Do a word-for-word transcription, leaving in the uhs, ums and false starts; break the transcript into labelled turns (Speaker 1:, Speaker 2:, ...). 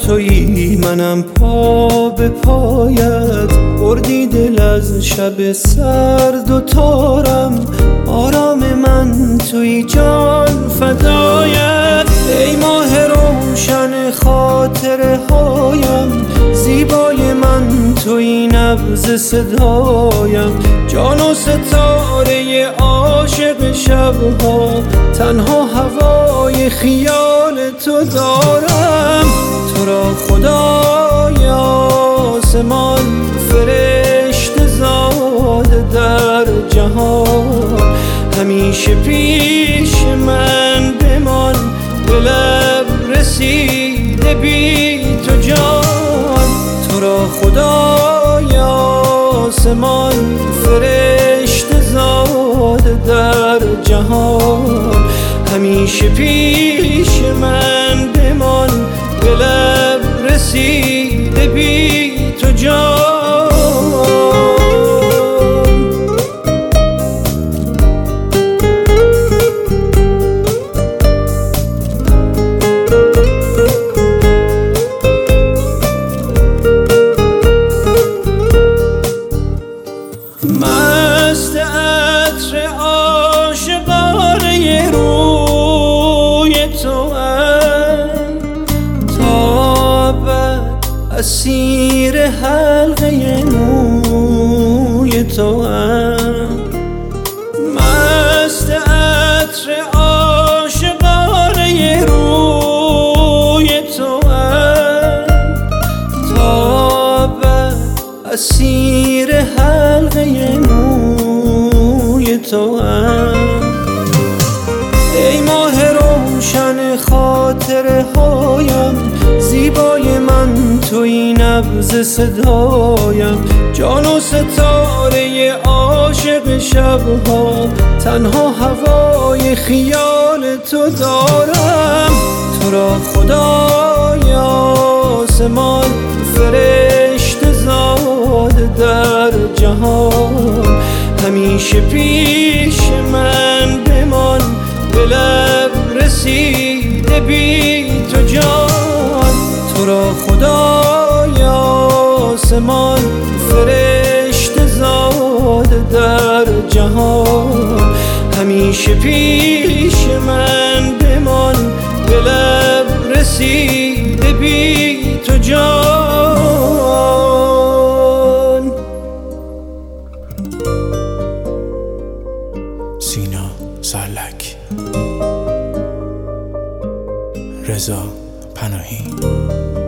Speaker 1: تویی منم پا به پایت، بردی دل از شب سرد و تارم، آرام من تویی جان فدایت. ای ماه روشن خاطره هایم، زیبای من تویی نبض صدایم، جان و ستاره عاشق شبها، تنها هوای خیال تو دارم. تو را خدای آسمان فرشته زاده در جهان، همیشه پیش من بمان، به لب رسیده بی تو جان. تو را خدای آسمان فرشته زاده در جهان، همیشه پیش من بمان، به لب رسیده بی تو جان. مست عطر عاشقانه روی تو ام، تا ابد اسیر حلقه موی تو ام. مست عطر عاشقانه روی تو ام، تا ابد اسیر حلقه موی تو ام. ای ماه روشن خاطره هایم، زیبای من تویی نبض صدایم، جان و ستاره عاشق شبها، تنها هوای خیال تو دارم. تو را خدای آسمان فرشته زاده در جهان، همیشه پیش من بمان، به لب رسیده بی تو جان. تو را خدای آسمان فرشته زاده در جهان، همیشه پیش من بمان، به لب رسیده بی تو جان.
Speaker 2: سینا سرلک، رضا پناهی.